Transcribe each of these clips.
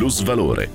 plusvalore.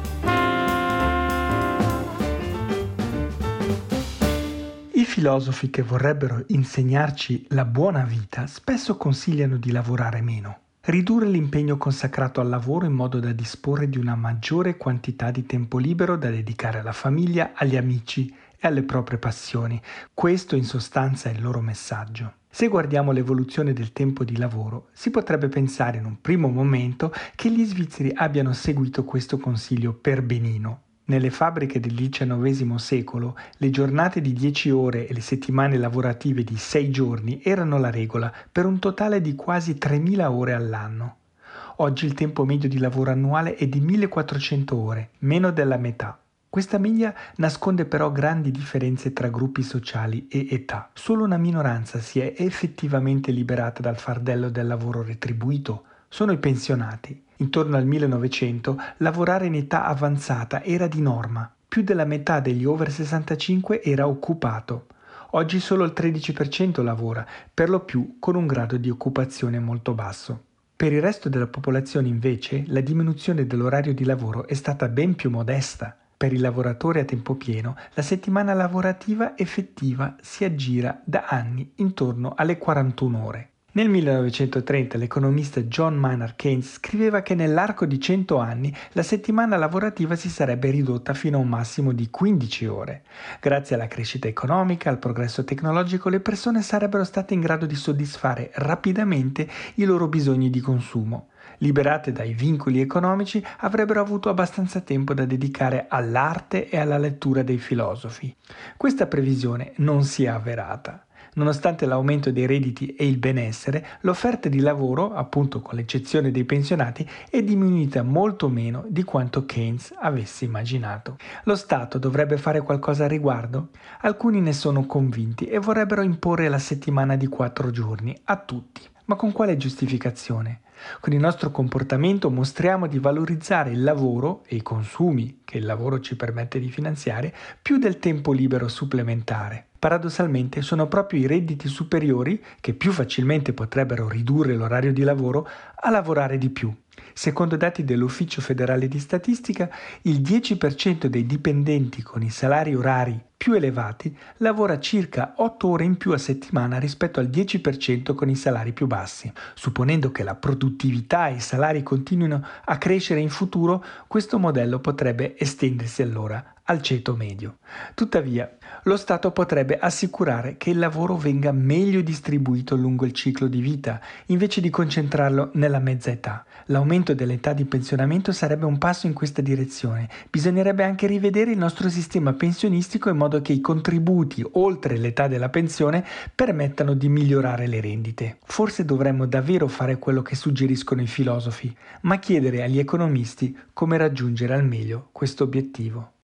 I filosofi che vorrebbero insegnarci la buona vita spesso consigliano di lavorare meno, ridurre l'impegno consacrato al lavoro in modo da disporre di una maggiore quantità di tempo libero da dedicare alla famiglia, agli amici e alle proprie passioni. Questo in sostanza è il loro messaggio. Se guardiamo l'evoluzione del tempo di lavoro, si potrebbe pensare in un primo momento che gli svizzeri abbiano seguito questo consiglio per benino. Nelle fabbriche del XIX secolo, le giornate di 10 ore e le settimane lavorative di 6 giorni erano la regola, per un totale di quasi 3.000 ore all'anno. Oggi il tempo medio di lavoro annuale è di 1.400 ore, meno della metà. Questa media nasconde però grandi differenze tra gruppi sociali e età. Solo una minoranza si è effettivamente liberata dal fardello del lavoro retribuito. Sono i pensionati. Intorno al 1900 lavorare in età avanzata era di norma. Più della metà degli over 65 era occupato. Oggi solo il 13% lavora, per lo più con un grado di occupazione molto basso. Per il resto della popolazione invece la diminuzione dell'orario di lavoro è stata ben più modesta. Per i lavoratori a tempo pieno la settimana lavorativa effettiva si aggira da anni intorno alle 41 ore. Nel 1930 l'economista John Maynard Keynes scriveva che nell'arco di 100 anni la settimana lavorativa si sarebbe ridotta fino a un massimo di 15 ore. Grazie alla crescita economica, al progresso tecnologico, le persone sarebbero state in grado di soddisfare rapidamente i loro bisogni di consumo. Liberate dai vincoli economici, avrebbero avuto abbastanza tempo da dedicare all'arte e alla lettura dei filosofi. Questa previsione non si è avverata. Nonostante l'aumento dei redditi e il benessere, l'offerta di lavoro, appunto con l'eccezione dei pensionati, è diminuita molto meno di quanto Keynes avesse immaginato. Lo Stato dovrebbe fare qualcosa a riguardo? Alcuni ne sono convinti e vorrebbero imporre la settimana di 4 giorni a tutti. Ma con quale giustificazione? Con il nostro comportamento mostriamo di valorizzare il lavoro e i consumi che il lavoro ci permette di finanziare più del tempo libero supplementare. Paradossalmente sono proprio i redditi superiori, che più facilmente potrebbero ridurre l'orario di lavoro, a lavorare di più. Secondo dati dell'Ufficio federale di statistica, il 10% dei dipendenti con i salari orari più elevati lavora circa 8 ore in più a settimana rispetto al 10% con i salari più bassi. Supponendo che la produttività e i salari continuino a crescere in futuro, questo modello potrebbe estendersi allora al ceto medio. Tuttavia, lo Stato potrebbe assicurare che il lavoro venga meglio distribuito lungo il ciclo di vita, invece di concentrarlo nella mezza età. L'aumento dell'età di pensionamento sarebbe un passo in questa direzione. Bisognerebbe anche rivedere il nostro sistema pensionistico in modo che i contributi oltre l'età della pensione permettano di migliorare le rendite. Forse dovremmo davvero fare quello che suggeriscono i filosofi, ma chiedere agli economisti come raggiungere al meglio questo obiettivo.